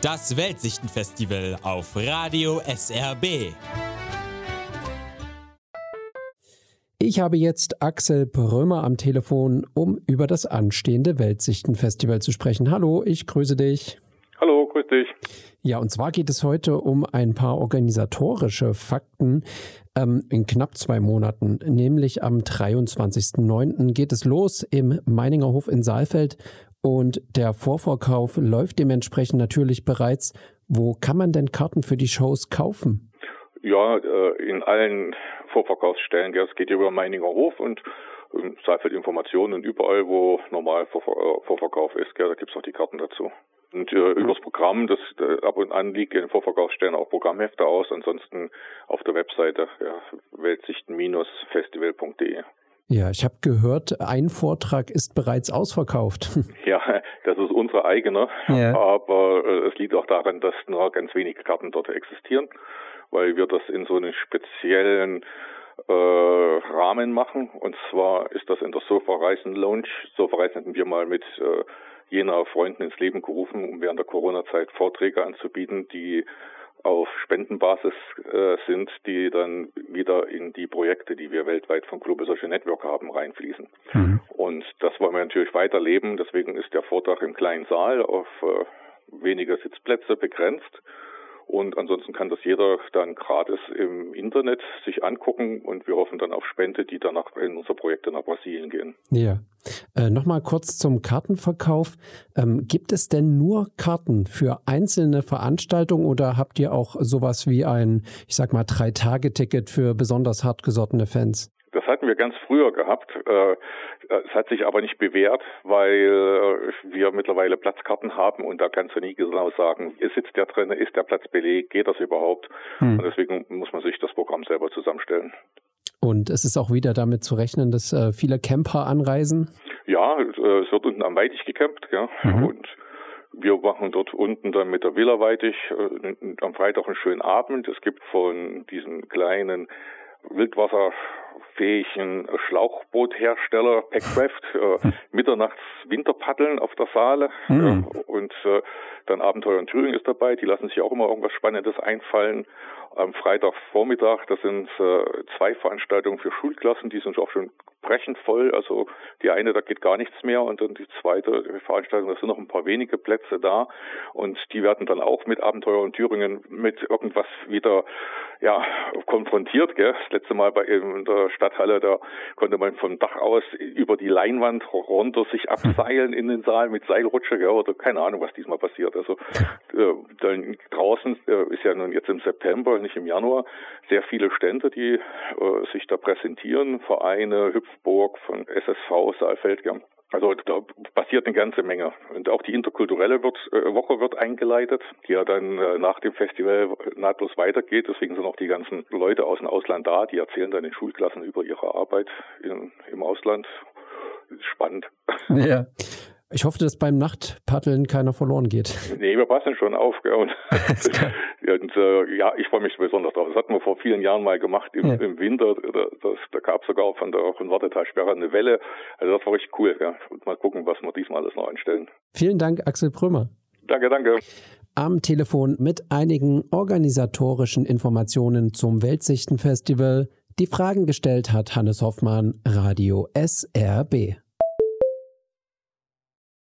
Das Weltsichtenfestival auf Radio SRB. Ich habe jetzt Axel Prömer am Telefon, um über das anstehende Weltsichtenfestival zu sprechen. Hallo, ich grüße dich. Hallo, grüß dich. Ja, und zwar geht es heute um ein paar organisatorische Fakten in knapp 2 Monaten. Nämlich am 23.09. geht es los im Meininger Hof in Saalfeld und der Vorverkauf läuft dementsprechend natürlich bereits. Wo kann man denn Karten für die Shows kaufen? Ja, in allen Vorverkaufsstellen. Es geht über Meininger Hof und Saalfeld Informationen und überall, wo normal Vorverkauf ist, da gibt es auch die Karten dazu. Und übers Programm, das ab und an liegt in den Vorverkaufsstellen auch Programmhefte aus, ansonsten auf der Webseite weltsichten-festival.de. Ja, ich habe gehört, ein Vortrag ist bereits ausverkauft. Ja, das ist unser eigener, aber es liegt auch daran, dass nur ganz wenige Karten dort existieren, weil wir das in so einem speziellen Rahmen machen. Und zwar ist das in der Sofa-Reisen Lounge. Sofa-Reisen hatten wir mal mit jener Freunden ins Leben gerufen, um während der Corona-Zeit Vorträge anzubieten, die auf Spendenbasis sind, die dann wieder in die Projekte, die wir weltweit vom Global Social Network haben, reinfließen. Mhm. Und das wollen wir natürlich weiterleben. Deswegen ist der Vortrag im kleinen Saal auf weniger Sitzplätze begrenzt. Und ansonsten kann das jeder dann gratis im Internet sich angucken und wir hoffen dann auf Spende, die dann in unser Projekt nach Brasilien gehen. Ja. Nochmal kurz zum Kartenverkauf. Gibt es denn nur Karten für einzelne Veranstaltungen oder habt ihr auch sowas wie ein, 3-Tage-Ticket für besonders hartgesottene Fans? Das hatten wir ganz früher gehabt. Es hat sich aber nicht bewährt, weil wir mittlerweile Platzkarten haben und da kannst du nie genau sagen, sitzt der drin, ist der Platz belegt, geht das überhaupt? Und deswegen muss man sich das Programm selber zusammenstellen. Und es ist auch wieder damit zu rechnen, dass viele Camper anreisen? Ja, es wird unten am Weitich gecampt, ja. Und wir machen dort unten dann mit der Villa Weitich am Freitag einen schönen Abend. Es gibt von diesen kleinen wildwasserfähigen Schlauchboothersteller Packcraft mitternachts Winterpaddeln auf der Saale und dann Abenteuer in Thüringen ist dabei, die lassen sich auch immer irgendwas Spannendes einfallen. Am Freitagvormittag, das sind 2 Veranstaltungen für Schulklassen, die sind auch schon brechend voll, also die eine, da geht gar nichts mehr und dann die zweite Veranstaltung, da sind noch ein paar wenige Plätze da und die werden dann auch mit Abenteuer in Thüringen mit irgendwas wieder konfrontiert. Gell? Das letzte Mal in der Stadthalle, da konnte man vom Dach aus über die Leinwand runter sich abseilen in den Saal mit Seilrutsche, gell? Oder keine Ahnung, was diesmal passiert. Also dann draußen ist ja nun jetzt im September, nicht im Januar, sehr viele Stände, die sich da präsentieren, Vereine, Hüpfburg von SSV, Saalfeld, ja. Also da passiert eine ganze Menge. Und auch die interkulturelle Woche wird eingeleitet, die ja dann nach dem Festival nahtlos weitergeht. Deswegen sind auch die ganzen Leute aus dem Ausland da, die erzählen dann in Schulklassen über ihre Arbeit im Ausland. Spannend. Ja. Ich hoffe, dass beim Nachtpaddeln keiner verloren geht. Nee, wir passen schon auf. Gell? Und ich freue mich besonders drauf. Das hatten wir vor vielen Jahren mal gemacht im Winter. Da gab es sogar von der Wartetalsperre eine Welle. Also das war richtig cool. Ja? Und mal gucken, was wir diesmal alles noch anstellen. Vielen Dank, Axel Prömer. Danke. Am Telefon mit einigen organisatorischen Informationen zum Weltsichtenfestival. Die Fragen gestellt hat Hannes Hoffmann, Radio SRB.